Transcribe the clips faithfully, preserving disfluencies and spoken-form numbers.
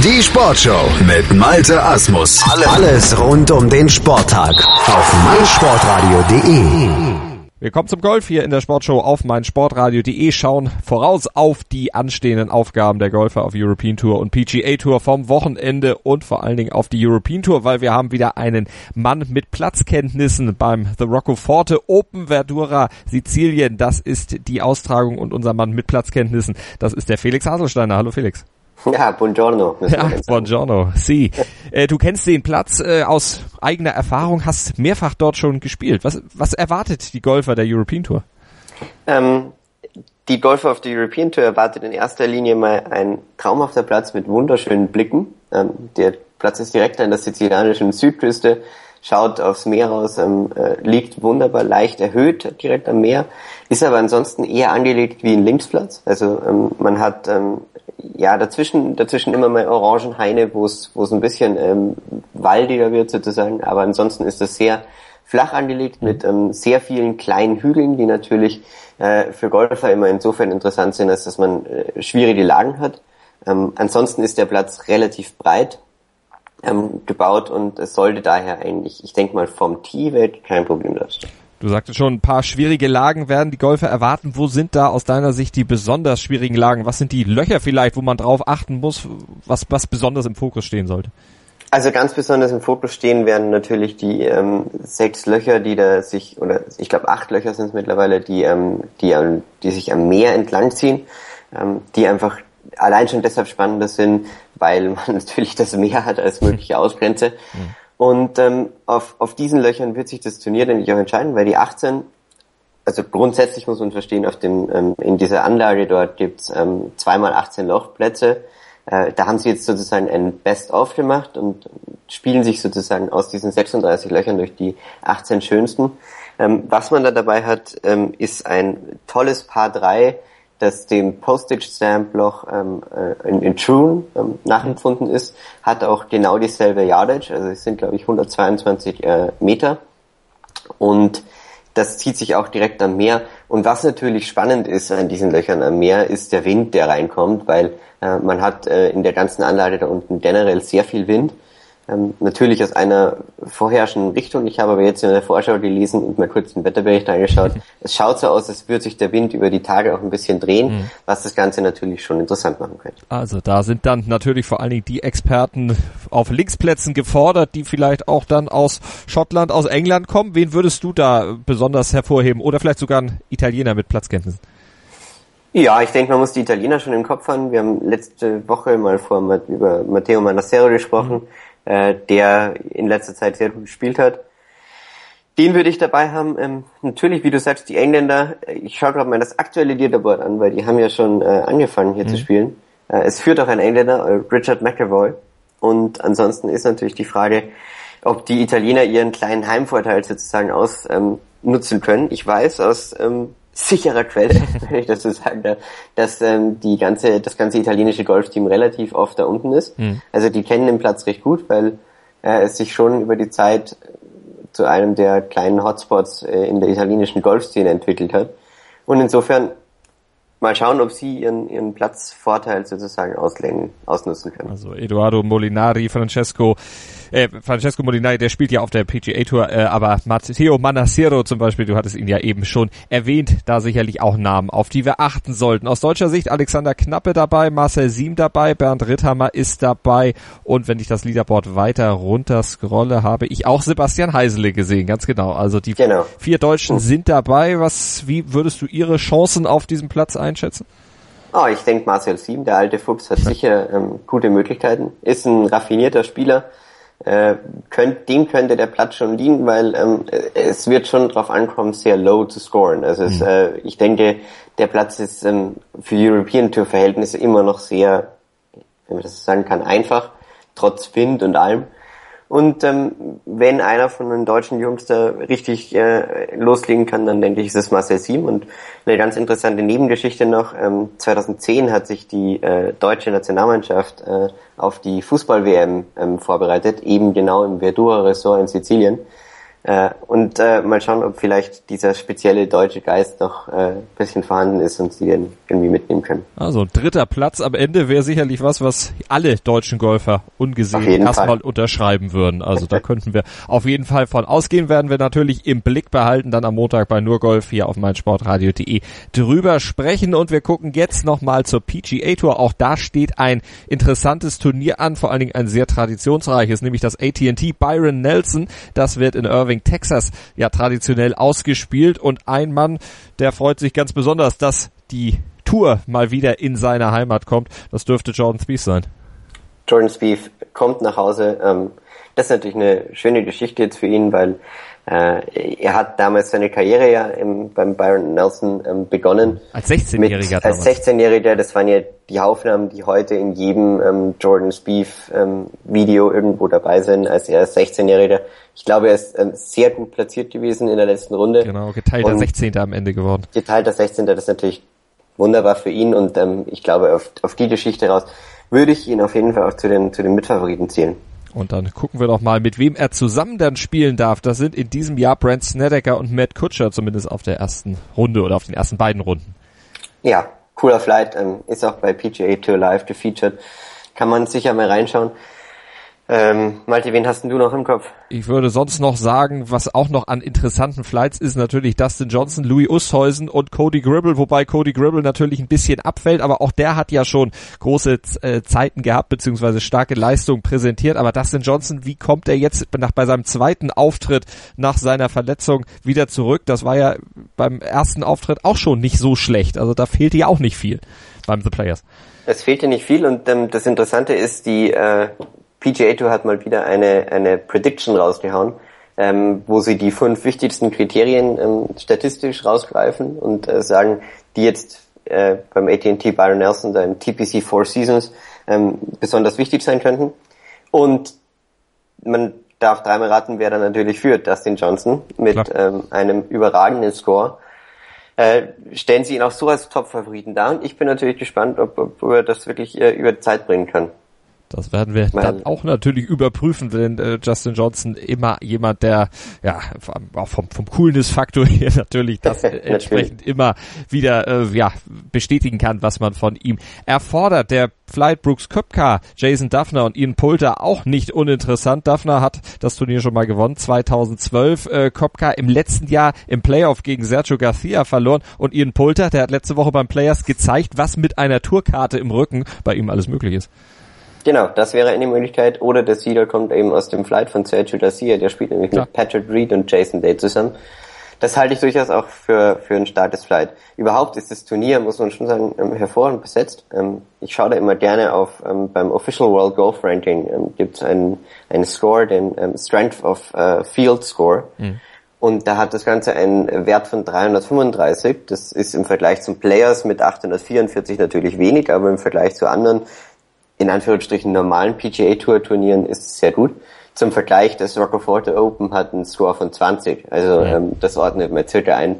Die Sportshow mit Malte Asmus. Alles rund um den Sporttag auf meinsportradio punkt de. Wir kommen zum Golf hier in der Sportshow auf meinsportradio punkt de, schauen voraus auf die anstehenden Aufgaben der Golfer auf European Tour und P G A Tour vom Wochenende und vor allen Dingen auf die European Tour, weil wir haben wieder einen Mann mit Platzkenntnissen beim The Rocco Forte Open Verdura Sizilien. Das ist die Austragung und unser Mann mit Platzkenntnissen, das ist der Felix Haselsteiner. Hallo Felix. Ja, buongiorno. Ja, buongiorno, si. Äh, du kennst den Platz äh, aus eigener Erfahrung, hast mehrfach dort schon gespielt. Was, was erwartet die Golfer der European Tour? Ähm, die Golfer auf der European Tour erwartet in erster Linie mal ein traumhafter Platz mit wunderschönen Blicken. Ähm, der Platz ist direkt an der sizilianischen Südküste, schaut aufs Meer raus, ähm, äh, liegt wunderbar leicht erhöht direkt am Meer, ist aber ansonsten eher angelegt wie ein Linksplatz. Also ähm, man hat ähm, ja dazwischen dazwischen immer mal Orangenhaine, wo es wo es ein bisschen ähm, waldiger wird sozusagen, aber ansonsten ist das sehr flach angelegt mit ähm, sehr vielen kleinen Hügeln, die natürlich äh, für Golfer immer insofern interessant sind, als dass man äh, schwierige Lagen hat. Ähm, ansonsten ist der Platz relativ breit ähm, gebaut und es sollte daher eigentlich, ich denke mal vom Tee weg, kein Problem darstellen. Du sagtest schon, ein paar schwierige Lagen werden die Golfer erwarten. Wo sind da aus deiner Sicht die besonders schwierigen Lagen? Was sind die Löcher vielleicht, wo man drauf achten muss, was, was besonders im Fokus stehen sollte? Also ganz besonders im Fokus stehen werden natürlich die ähm, sechs Löcher, die da sich, oder ich glaube acht Löcher sind es mittlerweile, die, ähm, die, ähm, die sich am Meer entlang ziehen, ähm, die einfach allein schon deshalb spannender sind, weil man natürlich das Meer hat als mögliche Ausgrenze. Mhm. Und ähm, auf, auf diesen Löchern wird sich das Turnier nämlich auch entscheiden, weil die achtzehn, also grundsätzlich muss man verstehen, auf dem ähm, in dieser Anlage dort gibt's ähm, zweimal achtzehn Lochplätze. Äh, da haben sie jetzt sozusagen ein Best-of gemacht und spielen sich sozusagen aus diesen sechsunddreißig Löchern durch die achtzehn schönsten. Ähm, was man da dabei hat, ähm, ist ein tolles Par drei, das dem Postage-Stamp-Loch ähm, äh, in, in Troon ähm, nachempfunden ist, hat auch genau dieselbe Yardage, also es sind glaube ich hundertzweiundzwanzig äh, Meter und das zieht sich auch direkt am Meer. Und was natürlich spannend ist an diesen Löchern am Meer, ist der Wind, der reinkommt, weil äh, man hat äh, in der ganzen Anlage da unten generell sehr viel Wind. Ähm, natürlich aus einer vorherrschenden Richtung. Ich habe aber jetzt in der Vorschau gelesen und mal kurz den Wetterbericht angeschaut. Es schaut so aus, als würde sich der Wind über die Tage auch ein bisschen drehen, mhm. was das Ganze natürlich schon interessant machen könnte. Also da sind dann natürlich vor allen Dingen die Experten auf Linksplätzen gefordert, die vielleicht auch dann aus Schottland, aus England kommen. Wen würdest du da besonders hervorheben? Oder vielleicht sogar ein Italiener mit Platzkenntnissen? Ja, ich denke, man muss die Italiener schon im Kopf haben. Wir haben letzte Woche mal vor über Matteo Manassero gesprochen, mhm. der in letzter Zeit sehr gut gespielt hat. Den würde ich dabei haben. Ähm, natürlich, wie du sagst, die Engländer. Ich schaue gerade mal das aktuelle Leaderboard an, weil die haben ja schon äh, angefangen hier mhm. zu spielen. Äh, es führt auch ein Engländer, äh, Richard McEvoy. Und ansonsten ist natürlich die Frage, ob die Italiener ihren kleinen Heimvorteil sozusagen ausnutzen ähm, können. Ich weiß aus ähm, sicherer Quelle, wenn ich das so sagen darf, dass ähm, die ganze, das ganze italienische Golfteam relativ oft da unten ist. Mhm. Also die kennen den Platz recht gut, weil äh, es sich schon über die Zeit zu einem der kleinen Hotspots äh, in der italienischen Golfszene entwickelt hat. Und insofern mal schauen, ob sie ihren ihren Platzvorteil sozusagen auslegen, ausnutzen können. Also Edoardo Molinari, Francesco äh, Francesco Molinari, der spielt ja auf der P G A Tour, äh, aber Matteo Manassero zum Beispiel, du hattest ihn ja eben schon erwähnt, da sicherlich auch Namen, auf die wir achten sollten. Aus deutscher Sicht Alexander Knappe dabei, Marcel Siem dabei, Bernd Ritthammer ist dabei und wenn ich das Leaderboard weiter runter scrolle, habe ich auch Sebastian Heisele gesehen, ganz genau. Also die genau. vier Deutschen mhm. sind dabei. Was, wie würdest du ihre Chancen auf diesem Platz einschätzen? Oh, ich denke Marcel Siem, der alte Fuchs, hat sicher ähm, gute Möglichkeiten, ist ein raffinierter Spieler. Äh, könnt, dem könnte der Platz schon liegen, weil ähm, es wird schon drauf ankommen, sehr low zu scoren. Also es, mhm. äh, ich denke, der Platz ist ähm, für European Tour Verhältnisse immer noch sehr, wenn man das so sagen kann, einfach, trotz Wind und allem. Und ähm, wenn einer von den deutschen Jungs da richtig äh, loslegen kann, dann denke ich, ist es Marcel Siem. Und eine ganz interessante Nebengeschichte noch, ähm, zweitausendzehn hat sich die äh, deutsche Nationalmannschaft äh, auf die Fußball-W M ähm, vorbereitet, eben genau im Verdura-Ressort in Sizilien. Äh, und äh, mal schauen, ob vielleicht dieser spezielle deutsche Geist noch äh, ein bisschen vorhanden ist und sie den irgendwie mitnehmen können. Also ein dritter Platz am Ende wäre sicherlich was, was alle deutschen Golfer ungesehen erstmal unterschreiben würden. Also da könnten wir auf jeden Fall von ausgehen, werden wir natürlich im Blick behalten, dann am Montag bei Nur Golf hier auf meinsportradio punkt de drüber sprechen. Und wir gucken jetzt nochmal zur P G A Tour. Auch da steht ein interessantes Turnier an, vor allen Dingen ein sehr traditionsreiches, nämlich das A T and T Byron Nelson. Das wird in Irving, Texas, ja traditionell ausgespielt, und ein Mann, der freut sich ganz besonders, dass die Tour mal wieder in seine Heimat kommt. Das dürfte Jordan Spieth sein. Jordan Spieth kommt nach Hause. Ähm, das ist natürlich eine schöne Geschichte jetzt für ihn, weil äh, er hat damals seine Karriere ja im, beim Byron Nelson ähm, begonnen. Als sechzehnjähriger damals. Als sechzehnjähriger, das waren ja die Aufnahmen, die heute in jedem ähm, Jordan Spieth ähm, Video irgendwo dabei sind, als er als sechzehnjähriger. Ich glaube, er ist ähm, sehr gut platziert gewesen in der letzten Runde. Genau, geteilter sechzehnter am Ende geworden. Geteilter sechzehnter, das ist natürlich wunderbar für ihn, und ähm, ich glaube, auf, auf die Geschichte raus würde ich ihn auf jeden Fall auch zu den, zu den Mitfavoriten zählen. Und dann gucken wir doch mal, mit wem er zusammen dann spielen darf. Das sind in diesem Jahr Brandt Snedeker und Matt Kutscher, zumindest auf der ersten Runde oder auf den ersten beiden Runden. Ja, cooler Flight, ähm, ist auch bei P G A Tour Live gefeatured. Kann man sicher mal reinschauen. Ähm, Malte, wen hast denn du noch im Kopf? Ich würde sonst noch sagen, was auch noch an interessanten Flights ist, natürlich Dustin Johnson, Louis Oosthuizen und Cody Gribble, wobei Cody Gribble natürlich ein bisschen abfällt, aber auch der hat ja schon große äh, Zeiten gehabt, beziehungsweise starke Leistungen präsentiert. Aber Dustin Johnson, wie kommt er jetzt nach bei seinem zweiten Auftritt nach seiner Verletzung wieder zurück? Das war ja beim ersten Auftritt auch schon nicht so schlecht, also da fehlte ja auch nicht viel beim The Players. Es fehlte nicht viel, und ähm, das Interessante ist, die äh, P G A Tour hat mal wieder eine eine Prediction rausgehauen, ähm, wo sie die fünf wichtigsten Kriterien ähm, statistisch rausgreifen und äh, sagen, die jetzt äh, beim A T and T Byron Nelson, da im T P C Four Seasons, ähm, besonders wichtig sein könnten. Und man darf dreimal raten, wer da natürlich führt. Dustin Johnson mit ähm, einem überragenden Score. Äh, stellen sie ihn auch so als Top-Favoriten dar, und ich bin natürlich gespannt, ob, ob er das wirklich äh, über die Zeit bringen kann. Das werden wir Weil, dann auch natürlich überprüfen, denn äh, Justin Johnson immer jemand, der ja auch vom, vom Coolness-Faktor her natürlich das äh, entsprechend immer wieder äh, ja bestätigen kann, was man von ihm erfordert. Der Flight Brooks Koepka, Jason Dufner und Ian Poulter auch nicht uninteressant. Dufner hat das Turnier schon mal gewonnen, zweitausendzwölf. Äh, Koepka im letzten Jahr im Playoff gegen Sergio Garcia verloren, und Ian Poulter, der hat letzte Woche beim Players gezeigt, was mit einer Tourkarte im Rücken bei ihm alles möglich ist. Genau, das wäre eine Möglichkeit. Oder der Sieger kommt eben aus dem Flight von Sergio Garcia, der spielt nämlich Klar. mit Patrick Reed und Jason Day zusammen. Das halte ich durchaus auch für für ein starkes Flight. Überhaupt ist das Turnier, muss man schon sagen, hervorragend besetzt. Ich schaue da immer gerne auf, beim Official World Golf Ranking gibt es einen, einen Score, den Strength of Field Score. Mhm. Und da hat das Ganze einen Wert von dreihundertfünfunddreißig. Das ist im Vergleich zum Players mit achthundertvierundvierzig natürlich wenig, aber im Vergleich zu anderen, in Anführungsstrichen normalen P G A Tour Turnieren, ist es sehr gut. Zum Vergleich, das Roccaforte Open hat einen Score von zwanzig. Also ja. ähm, das ordnet man circa ein,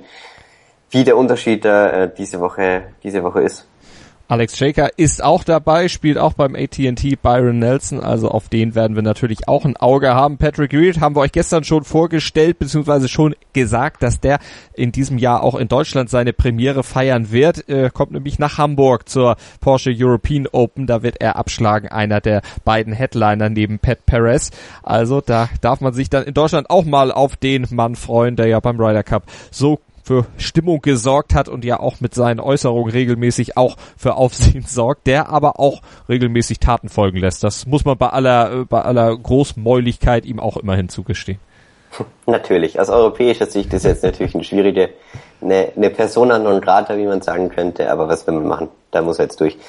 wie der Unterschied da äh, diese Woche diese Woche ist. Alex Shaker ist auch dabei, spielt auch beim A T and T Byron Nelson, also auf den werden wir natürlich auch ein Auge haben. Patrick Reed haben wir euch gestern schon vorgestellt, beziehungsweise schon gesagt, dass der in diesem Jahr auch in Deutschland seine Premiere feiern wird. Er kommt nämlich nach Hamburg zur Porsche European Open, da wird er abschlagen, einer der beiden Headliner neben Pat Perez. Also da darf man sich dann in Deutschland auch mal auf den Mann freuen, der ja beim Ryder Cup so für Stimmung gesorgt hat und ja auch mit seinen Äußerungen regelmäßig auch für Aufsehen sorgt, der aber auch regelmäßig Taten folgen lässt. Das muss man bei aller bei aller Großmäuligkeit ihm auch immerhin zugestehen. Natürlich. Aus europäischer Sicht ist jetzt natürlich eine schwierige, eine, eine Persona non grata, wie man sagen könnte, aber was will man machen? Da muss er jetzt durch.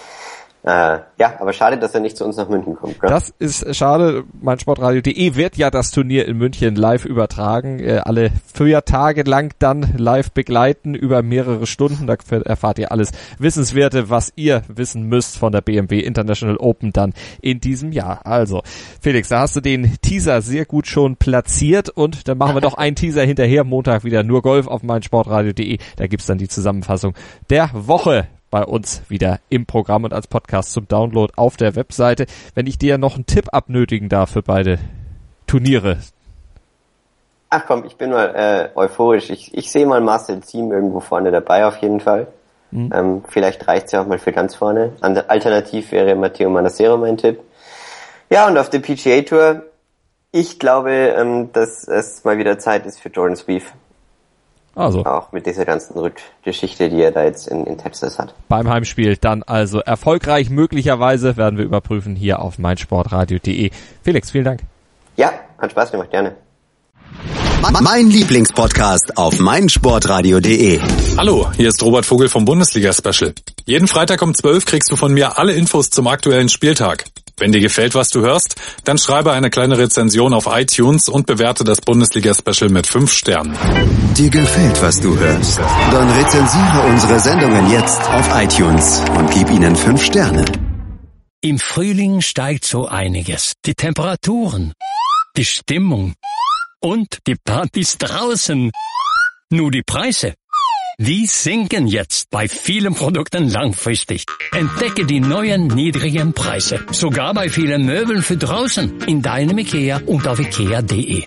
Äh, ja, aber schade, dass er nicht zu uns nach München kommt. Gell? Das ist schade. meinsportradio punkt de wird ja das Turnier in München live übertragen. Äh, alle vier Tage lang dann live begleiten über mehrere Stunden. Da erfahrt ihr alles Wissenswerte, was ihr wissen müsst von der B M W International Open dann in diesem Jahr. Also, Felix, da hast du den Teaser sehr gut schon platziert, und dann machen wir doch einen Teaser hinterher. Montag wieder nur Golf auf meinsportradio punkt de. Da gibt's dann die Zusammenfassung der Woche bei uns wieder im Programm und als Podcast zum Download auf der Webseite. Wenn ich dir noch einen Tipp abnötigen darf für beide Turniere. Ach komm, ich bin mal äh, euphorisch. Ich, ich sehe mal Marcel Ziem irgendwo vorne dabei auf jeden Fall. Mhm. Ähm, vielleicht reicht's ja auch mal für ganz vorne. Alternativ wäre Matteo Manassero mein Tipp. Ja, und auf der P G A Tour, ich glaube, ähm, dass es mal wieder Zeit ist für Jordan Spieth. Also. Auch mit dieser ganzen Rückgeschichte, die er da jetzt in, in Texas hat. Beim Heimspiel dann also erfolgreich, möglicherweise, werden wir überprüfen hier auf meinsportradio punkt de. Felix, vielen Dank. Ja, hat Spaß gemacht, gerne. Mein Lieblingspodcast auf meinsportradio punkt de. Hallo, hier ist Robert Vogel vom Bundesliga-Special. Jeden Freitag um zwölf kriegst du von mir alle Infos zum aktuellen Spieltag. Wenn dir gefällt, was du hörst, dann schreibe eine kleine Rezension auf iTunes und bewerte das Bundesliga-Special mit fünf Sternen. Dir gefällt, was du hörst? Dann rezensiere unsere Sendungen jetzt auf iTunes und gib ihnen fünf Sterne. Im Frühling steigt so einiges. Die Temperaturen, die Stimmung und die Partys draußen. Nur die Preise, die sinken jetzt bei vielen Produkten langfristig. Entdecke die neuen niedrigen Preise, sogar bei vielen Möbeln für draußen, in deinem IKEA und auf ikea punkt de.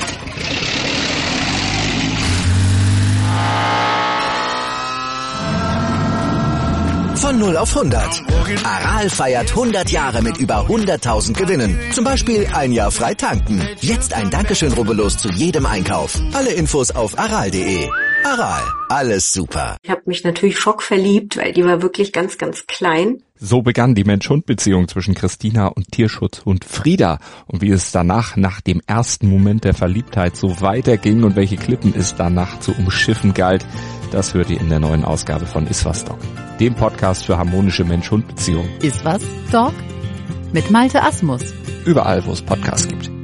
Von null auf hundert. Aral feiert hundert Jahre mit über hunderttausend Gewinnen. Zum Beispiel ein Jahr frei tanken. Jetzt ein Dankeschön, rubbellos zu jedem Einkauf. Alle Infos auf aral punkt de. Aral, alles super. Ich habe mich natürlich schockverliebt, weil die war wirklich ganz, ganz klein. So begann die Mensch-Hund-Beziehung zwischen Christina und Tierschutzhund Frieda. Und wie es danach, nach dem ersten Moment der Verliebtheit, so weiterging und welche Klippen es danach zu umschiffen galt, das hört ihr in der neuen Ausgabe von Iswas Dog, dem Podcast für harmonische Mensch-Hund-Beziehungen. Iswas Dog mit Malte Asmus. Überall, wo es Podcasts gibt.